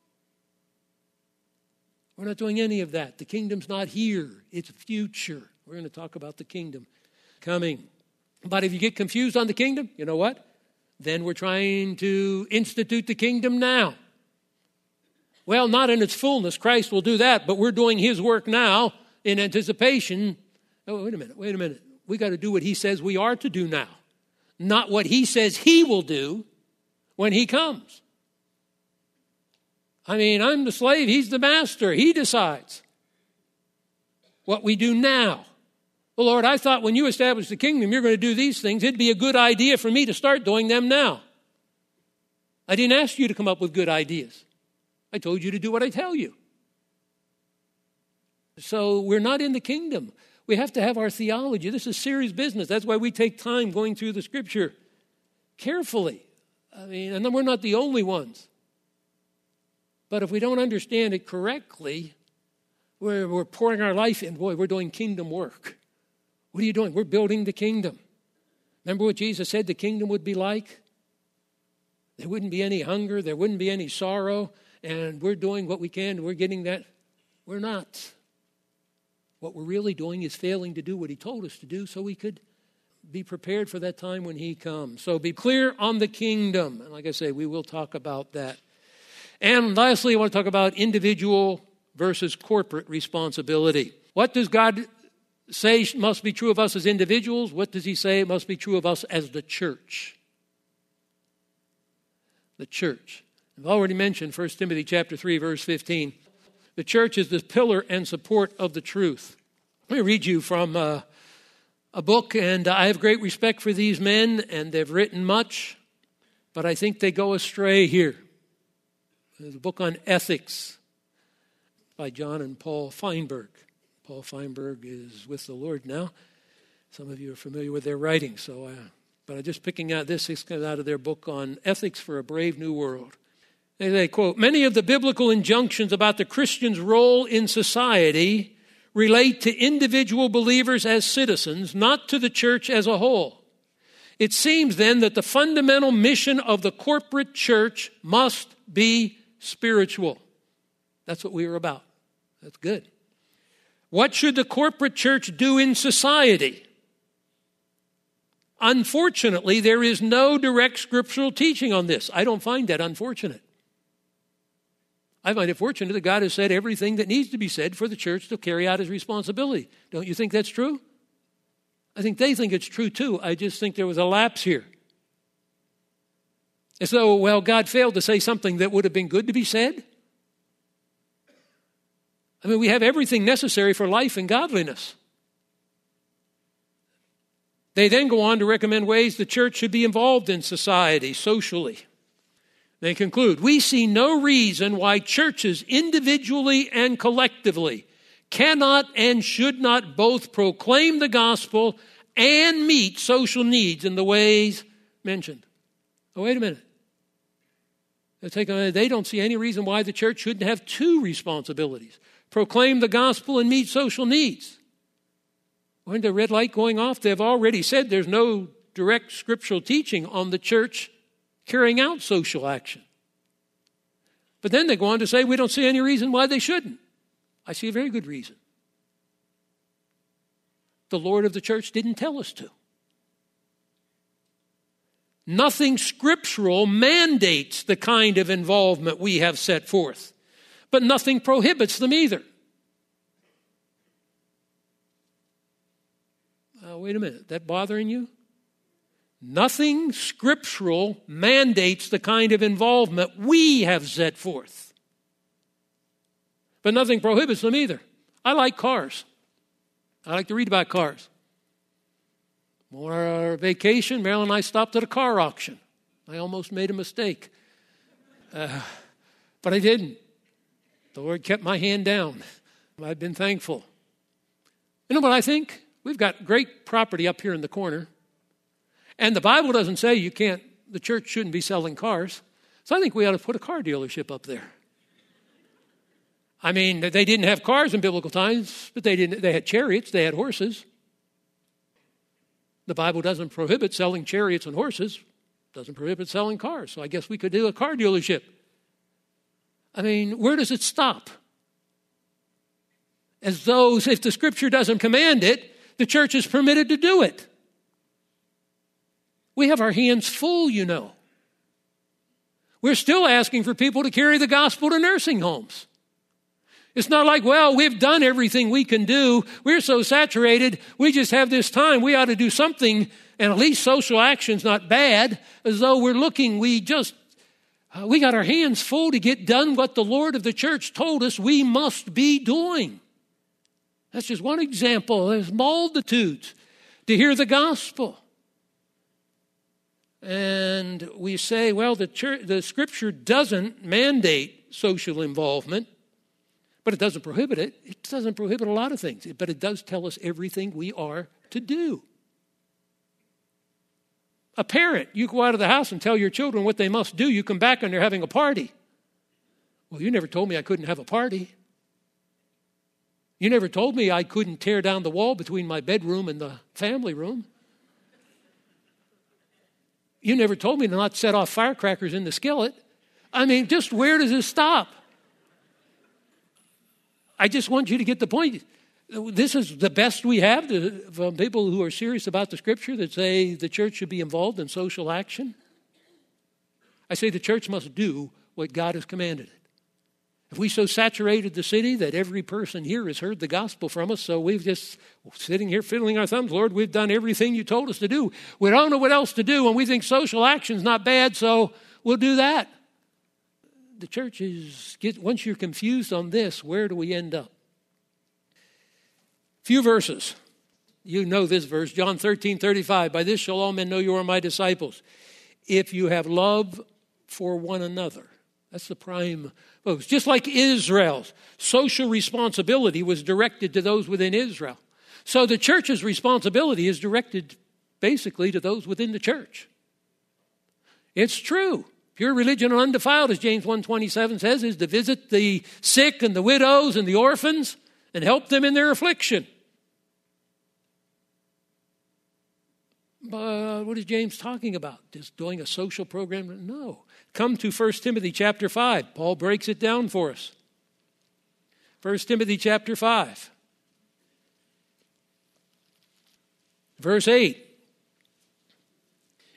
We're not doing any of that. The kingdom's not here. It's future. We're going to talk about the kingdom coming. But if you get confused on the kingdom, you know what? Then we're trying to institute the kingdom now. Well, not in its fullness. Christ will do that, but we're doing his work now in anticipation. Oh, wait a minute, wait a minute. We got to do what he says we are to do now, not what he says he will do when he comes. I mean, I'm the slave, he's the master. He decides what we do now. Well, Lord, I thought when you established the kingdom, you're going to do these things. It'd be a good idea for me to start doing them now. I didn't ask you to come up with good ideas. I told you to do what I tell you. So we're not in the kingdom. We have to have our theology. This is serious business. That's why we take time going through the scripture carefully. I mean, and then we're not the only ones. But if we don't understand it correctly, we're, we're pouring our life in. Boy, we're doing kingdom work. What are you doing? We're building the kingdom. Remember what Jesus said the kingdom would be like? There wouldn't be any hunger. There wouldn't be any sorrow. And we're doing what we can. We're getting that. We're not. What we're really doing is failing to do what he told us to do so we could be prepared for that time when he comes. So be clear on the kingdom. And like I say, we will talk about that. And lastly, I want to talk about individual versus corporate responsibility. What does God say must be true of us as individuals? What does he say must be true of us as the church? The church. I've already mentioned First Timothy chapter three, verse fifteen. The church is the pillar and support of the truth. Let me read you from uh, a book, and I have great respect for these men, and they've written much, but I think they go astray here. There's a book on ethics by John and Paul Feinberg. Paul Feinberg is with the Lord now. Some of you are familiar with their writing, so uh, but I'm just picking out this. This comes out of their book on Ethics for a Brave New World. They say, quote, many of the biblical injunctions about the Christian's role in society relate to individual believers as citizens, not to the church as a whole. It seems then that the fundamental mission of the corporate church must be spiritual. That's what we are about. That's good. What should the corporate church do in society? Unfortunately, there is no direct scriptural teaching on this. I don't find that unfortunate. I find it fortunate that God has said everything that needs to be said for the church to carry out his responsibility. Don't you think that's true? I think they think it's true too. I just think there was a lapse here. As though, well, God failed to say something that would have been good to be said. I mean, we have everything necessary for life and godliness. They then go on to recommend ways the church should be involved in society, socially. They conclude, we see no reason why churches individually and collectively cannot and should not both proclaim the gospel and meet social needs in the ways mentioned. Oh, wait a minute. They don't see any reason why the church shouldn't have two responsibilities. Proclaim the gospel and meet social needs. When the red light going off, they've already said there's no direct scriptural teaching on the church carrying out social action. But then they go on to say we don't see any reason why they shouldn't. I see a very good reason. The Lord of the church didn't tell us to. Nothing scriptural mandates the kind of involvement we have set forth, but nothing prohibits them either. Uh, wait a minute, that bothering you? Nothing scriptural mandates the kind of involvement we have set forth, but nothing prohibits them either. I like cars. I like to read about cars. On our vacation, Marilyn and I stopped at a car auction. I almost made a mistake. Uh, but I didn't. The Lord kept my hand down. I've been thankful. You know what I think? We've got great property up here in the corner. And the Bible doesn't say you can't, the church shouldn't be selling cars. So I think we ought to put a car dealership up there. I mean, they didn't have cars in biblical times, but they didn't. They had chariots, they had horses. The Bible doesn't prohibit selling chariots and horses. Doesn't prohibit selling cars. So I guess we could do a car dealership. I mean, where does it stop? As though if the scripture doesn't command it, the church is permitted to do it. We have our hands full, you know. We're still asking for people to carry the gospel to nursing homes. It's not like, well, we've done everything we can do. We're so saturated. We just have this time. We ought to do something, and at least social action's not bad, as though we're looking, we just, uh, we got our hands full to get done what the Lord of the church told us we must be doing. That's just one example. There's multitudes to hear the gospel. And we say, well, the church, the scripture doesn't mandate social involvement. But it doesn't prohibit it. It doesn't prohibit a lot of things. But it does tell us everything we are to do. A parent, you go out of the house and tell your children what they must do. You come back and they're having a party. Well, you never told me I couldn't have a party. You never told me I couldn't tear down the wall between my bedroom and the family room. You never told me to not set off firecrackers in the skillet. I mean, just where does this stop? I just want you to get the point. This is the best we have to, from people who are serious about the scripture that say the church should be involved in social action. I say the church must do what God has commanded it. If we so saturated the city that every person here has heard the gospel from us, so we've just sitting here fiddling our thumbs, Lord, we've done everything you told us to do. We don't know what else to do, and we think social action's not bad, so we'll do that. The church is, once you're confused on this, where do we end up? Few verses. You know this verse, John thirteen thirty-five. By this shall all men know you are my disciples, if you have love for one another. That's the prime focus. Just like Israel's social responsibility was directed to those within Israel. So the church's responsibility is directed basically to those within the church. It's true. Pure religion and undefiled, as James one twenty-seven says, is to visit the sick and the widows and the orphans and help them in their affliction. But what is James talking about? Just doing a social program? No. Come to First Timothy chapter five. Paul breaks it down for us. First Timothy chapter five. Verse eight.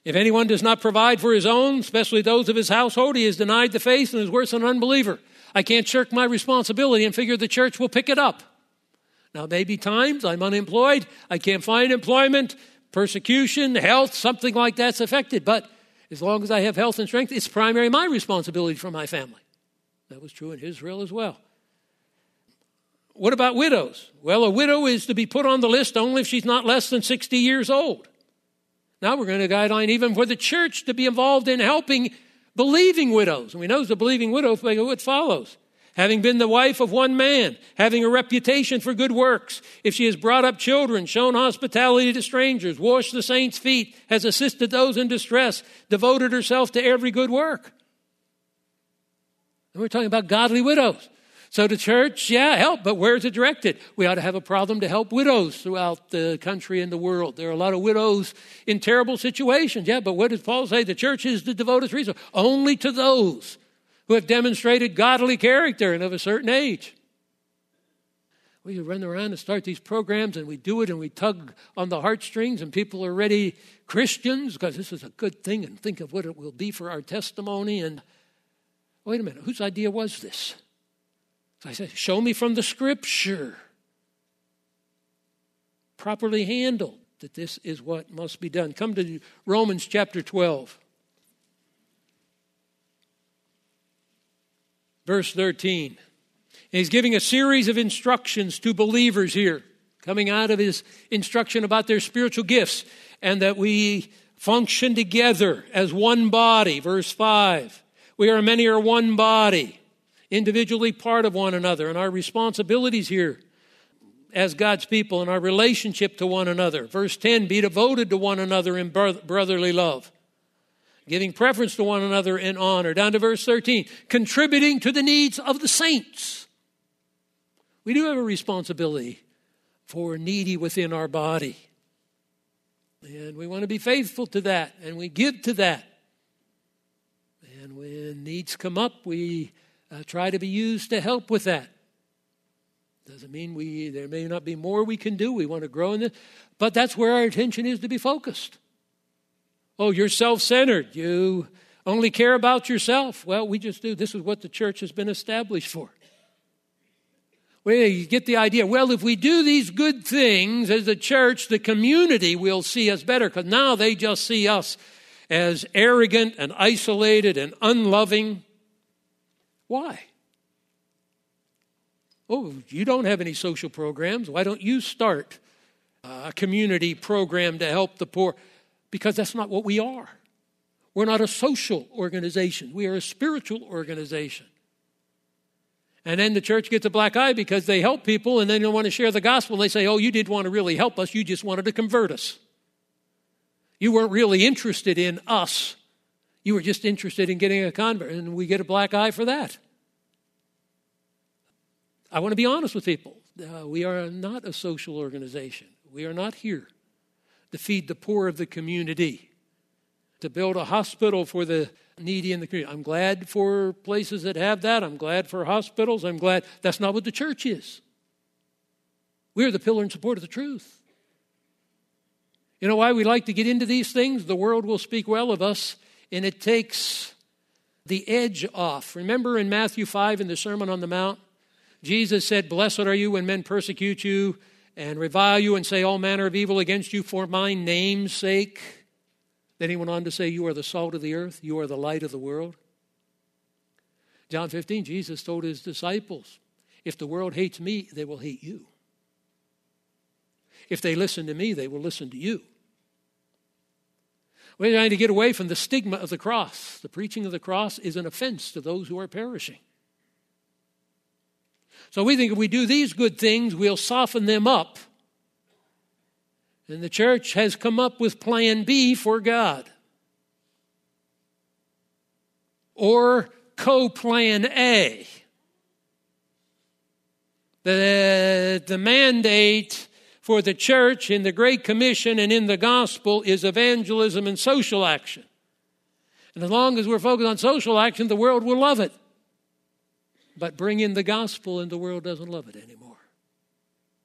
If anyone does not provide for his own, especially those of his household, he has denied the faith and is worse than an unbeliever. I can't shirk my responsibility and figure the church will pick it up. Now, maybe times I'm unemployed, I can't find employment, persecution, health, something like that's affected. But as long as I have health and strength, it's primarily my responsibility for my family. That was true in Israel as well. What about widows? Well, a widow is to be put on the list only if she's not less than sixty years old. Now we're going to guideline even for the church to be involved in helping believing widows. And we know the believing widow, what follows. Having been the wife of one man, having a reputation for good works, if she has brought up children, shown hospitality to strangers, washed the saints' feet, has assisted those in distress, devoted herself to every good work. And we're talking about godly widows. So the church, yeah, help, but where is it directed? We ought to have a problem to help widows throughout the country and the world. There are a lot of widows in terrible situations. Yeah, but what does Paul say? The church is to devote its resources only to those who have demonstrated godly character and of a certain age. We run around and start these programs and we do it and we tug on the heartstrings and people are already Christians because this is a good thing and think of what it will be for our testimony. And wait a minute, whose idea was this? So I said, show me from the Scripture, properly handled, that this is what must be done. Come to Romans chapter twelve, verse thirteen. And he's giving a series of instructions to believers here, coming out of his instruction about their spiritual gifts, and that we function together as one body. Verse five, we are many are one body, individually part of one another, and our responsibilities here as God's people and our relationship to one another. Verse ten, be devoted to one another in brotherly love, giving preference to one another in honor. Down to verse thirteen, contributing to the needs of the saints. We do have a responsibility for needy within our body. And we want to be faithful to that, and we give to that. And when needs come up, we Uh, try to be used to help with that. Doesn't mean we there may not be more we can do. We want to grow in this. But that's where our attention is to be focused. Oh, you're self-centered. You only care about yourself. Well, we just do. This is what the church has been established for. Well, you get the idea. Well, if we do these good things as a church, the community will see us better because now they just see us as arrogant and isolated and unloving. Why? Oh, you don't have any social programs. Why don't you start a community program to help the poor? Because that's not what we are. We're not a social organization. We are a spiritual organization. And then the church gets a black eye because they help people and then they want to share the gospel. They say, oh, you didn't want to really help us. You just wanted to convert us. You weren't really interested in us. You were just interested in getting a convert, and we get a black eye for that. I want to be honest with people. Uh, we are not a social organization. We are not here to feed the poor of the community, to build a hospital for the needy in the community. I'm glad for places that have that. I'm glad for hospitals. I'm glad. That's not what the church is. We are the pillar and support of the truth. You know why we like to get into these things? The world will speak well of us, and it takes the edge off. Remember in Matthew five in the Sermon on the Mount, Jesus said, blessed are you when men persecute you and revile you and say all manner of evil against you for my name's sake. Then he went on to say, you are the salt of the earth. You are the light of the world. John fifteen, Jesus told his disciples, if the world hates me, they will hate you. If they listen to me, they will listen to you. We're trying to get away from the stigma of the cross. The preaching of the cross is an offense to those who are perishing. So we think if we do these good things, we'll soften them up. And the church has come up with plan B for God. Or co-plan A. The, the mandate for the church in the Great Commission and in the gospel is evangelism and social action. And as long as we're focused on social action, the world will love it. But bring in the gospel and the world doesn't love it anymore.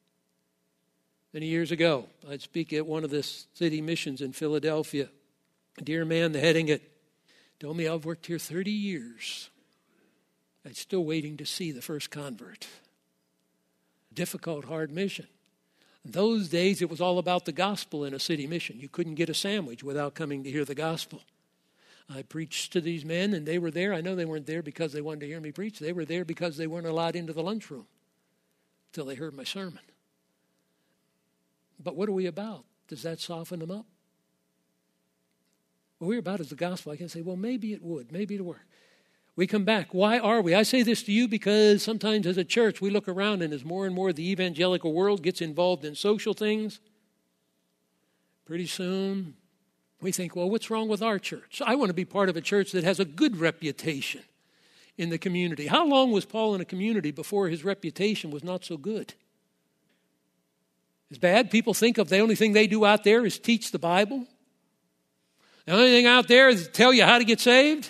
Many years ago, I'd speak at one of the city missions in Philadelphia. A dear man, the heading it, told me I've worked here thirty years. I'm still waiting to see the first convert. Difficult, hard mission. In those days, it was all about the gospel in a city mission. You couldn't get a sandwich without coming to hear the gospel. I preached to these men, and they were there. I know they weren't there because they wanted to hear me preach. They were there because they weren't allowed into the lunchroom until they heard my sermon. But what are we about? Does that soften them up? What we're about is the gospel. I can say, well, maybe it would. Maybe it'll work. We come back. Why are we? I say this to you because sometimes as a church we look around and as more and more the evangelical world gets involved in social things, pretty soon we think, well, what's wrong with our church? I want to be part of a church that has a good reputation in the community. How long was Paul in a community before his reputation was not so good? It's bad. People think of the only thing they do out there is teach the Bible. The only thing out there is tell you how to get saved.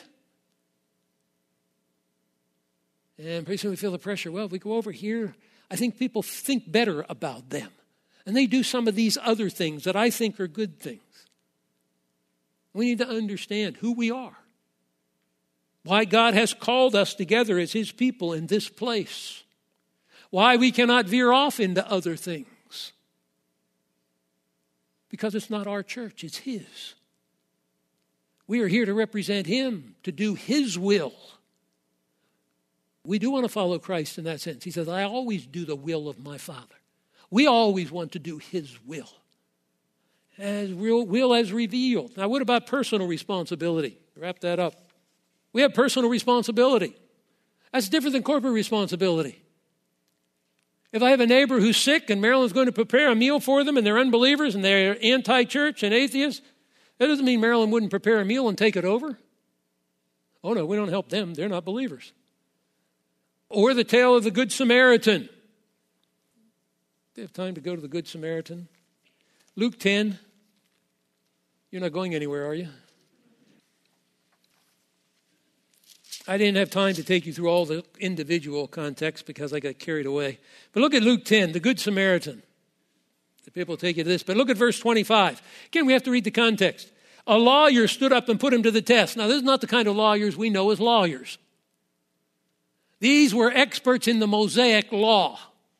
And pretty soon we feel the pressure. Well, if we go over here, I think people think better about them. And they do some of these other things that I think are good things. We need to understand who we are. Why God has called us together as His people in this place. Why we cannot veer off into other things. Because it's not our church, it's His. We are here to represent Him, to do His will. We do want to follow Christ in that sense. He says, I always do the will of my Father. We always want to do His will. As real will as revealed. Now, what about personal responsibility? Wrap that up. We have personal responsibility. That's different than corporate responsibility. If I have a neighbor who's sick and Marilyn's going to prepare a meal for them and they're unbelievers and they're anti-church and atheists, that doesn't mean Marilyn wouldn't prepare a meal and take it over. Oh, no, we don't help them. They're not believers. Or the tale of the Good Samaritan. Do you have time to go to the Good Samaritan? Luke ten. You're not going anywhere, are you? I didn't have time to take you through all the individual context because I got carried away. But look at Luke ten, the Good Samaritan. The people take you to this. But look at verse twenty-five. Again, we have to read the context. A lawyer stood up and put him to the test. Now, this is not the kind of lawyers we know as lawyers. These were experts in the Mosaic law.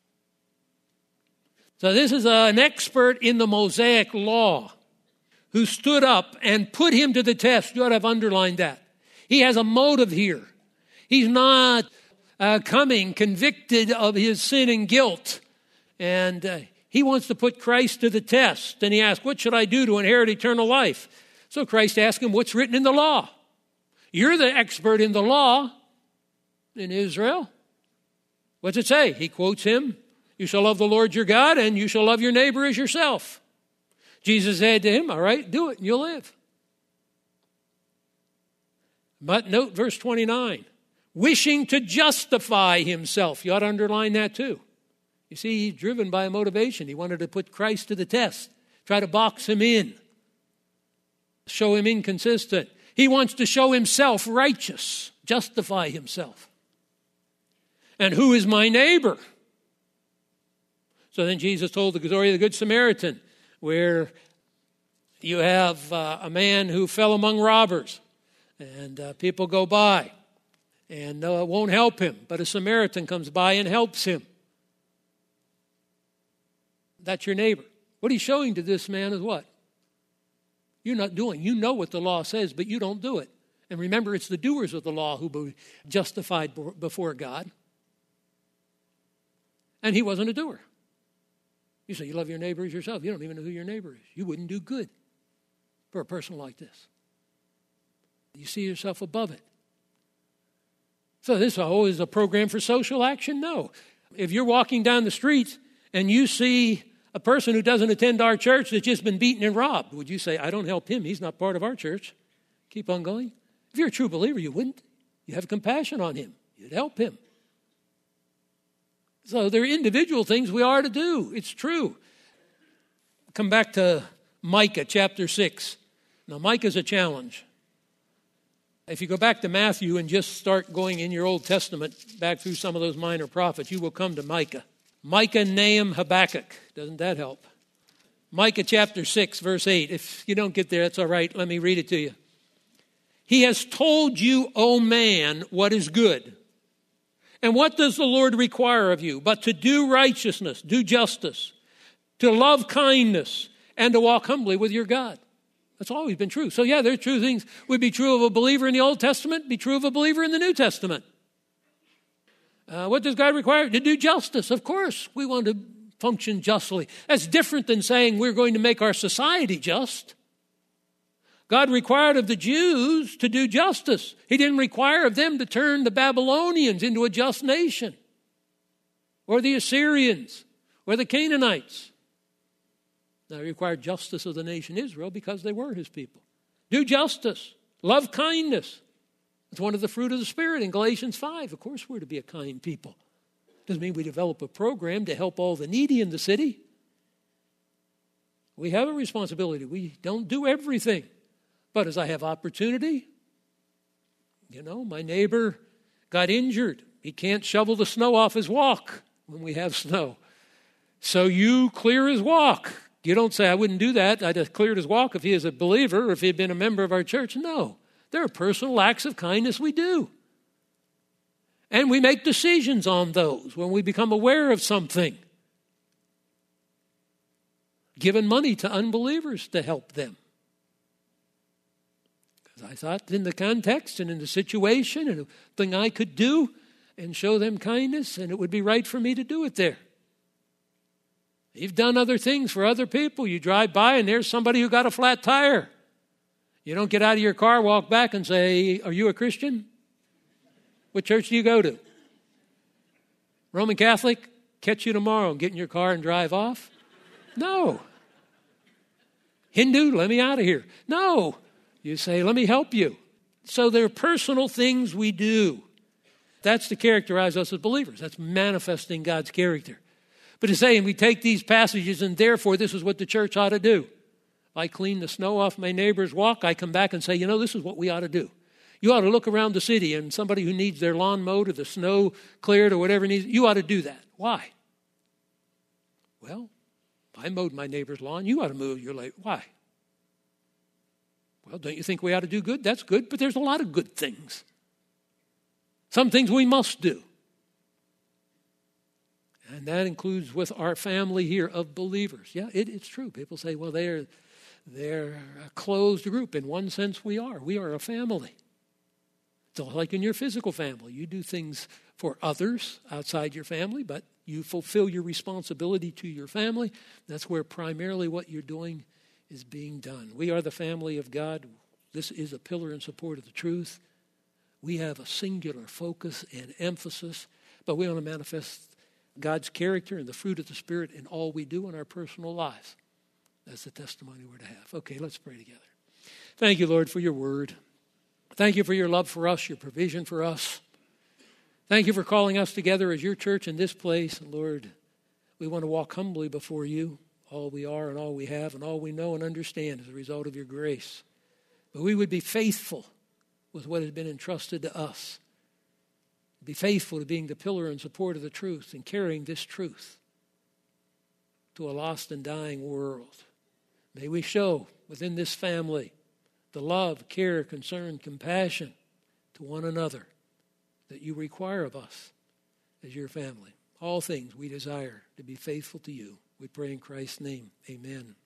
So this is an expert in the Mosaic law who stood up and put him to the test. You ought to have underlined that. He has a motive here. He's not uh, coming convicted of his sin and guilt. And uh, he wants to put Christ to the test. And he asks, what should I do to inherit eternal life? So Christ asked him, what's written in the law? You're the expert in the law in Israel. What's it say? He quotes him. You shall love the Lord your God and you shall love your neighbor as yourself. Jesus said to him, all right, do it and you'll live. But note verse twenty-nine. Wishing to justify himself. You ought to underline that too. You see, he's driven by a motivation. He wanted to put Christ to the test. Try to box him in. Show him inconsistent. He wants to show himself righteous. Justify himself. And who is my neighbor? So then Jesus told the story of the Good Samaritan, where you have uh, a man who fell among robbers, and uh, people go by and uh, won't help him, but a Samaritan comes by and helps him. That's your neighbor. What he's showing to this man is what? You're not doing. You know what the law says, but you don't do it. And remember, it's the doers of the law who be justified before God. And he wasn't a doer. You say you love your neighbor as yourself. You don't even know who your neighbor is. You wouldn't do good for a person like this. You see yourself above it. So this always a program for social action? No. If you're walking down the street and you see a person who doesn't attend our church that's just been beaten and robbed, would you say, I don't help him. He's not part of our church. Keep on going. If you're a true believer, you wouldn't. You have compassion on him. You'd help him. So there are individual things we are to do. It's true. Come back to Micah chapter six. Now, Micah's a challenge. If you go back to Matthew and just start going in your Old Testament back through some of those minor prophets, you will come to Micah. Micah, Nahum, Habakkuk. Doesn't that help? Micah chapter six, verse eight. If you don't get there, that's all right. Let me read it to you. He has told you, O man, what is good. And what does the Lord require of you? But to do righteousness, do justice, to love kindness, and to walk humbly with your God. That's always been true. So yeah, there are true things would be true of a believer in the Old Testament, be true of a believer in the New Testament. Uh, what does God require? To do justice. Of course, we want to function justly. That's different than saying we're going to make our society just. God required of the Jews to do justice. He didn't require of them to turn the Babylonians into a just nation, or the Assyrians, or the Canaanites. Now, he required justice of the nation Israel because they were his people. Do justice. Love kindness. It's one of the fruit of the Spirit in Galatians five. Of course, we're to be a kind people. Doesn't mean we develop a program to help all the needy in the city. We have a responsibility. We don't do everything. But as I have opportunity, you know, my neighbor got injured. He can't shovel the snow off his walk when we have snow. So you clear his walk. You don't say, I wouldn't do that. I'd have cleared his walk if he is a believer or if he had been a member of our church. No. There are personal acts of kindness we do. And we make decisions on those when we become aware of something. Giving money to unbelievers to help them. Because I thought in the context and in the situation and a thing I could do and show them kindness, and it would be right for me to do it there. You've done other things for other people. You drive by and there's somebody who got a flat tire. You don't get out of your car, walk back and say, are you a Christian? What church do you go to? Roman Catholic? Catch you tomorrow and get in your car and drive off? No. Hindu? Let me out of here. No. You say, let me help you. So there are personal things we do. That's to characterize us as believers. That's manifesting God's character. But to say, and we take these passages and therefore this is what the church ought to do. I clean the snow off my neighbor's walk. I come back and say, you know, this is what we ought to do. You ought to look around the city and somebody who needs their lawn mowed or the snow cleared or whatever needs, you ought to do that. Why? Well, I mowed my neighbor's lawn. You ought to mow your lawn. Why? Well, don't you think we ought to do good? That's good, but there's a lot of good things. Some things we must do. And that includes with our family here of believers. Yeah, it, it's true. People say, well, they're, they're a closed group. In one sense, we are. We are a family. So like in your physical family, you do things for others outside your family, but you fulfill your responsibility to your family. That's where primarily what you're doing is being done. We are the family of God. This is a pillar in support of the truth. We have a singular focus and emphasis, but we want to manifest God's character and the fruit of the Spirit in all we do in our personal lives. That's the testimony we're to have. Okay, let's pray together. Thank you, Lord, for your word. Thank you for your love for us, your provision for us. Thank you for calling us together as your church in this place. And Lord, we want to walk humbly before you, all we are and all we have and all we know and understand as a result of your grace. But we would be faithful with what has been entrusted to us. Be faithful to being the pillar and support of the truth and carrying this truth to a lost and dying world. May we show within this family the love, care, concern, compassion to one another that you require of us as your family. All things we desire to be faithful to you. We pray in Christ's name. Amen.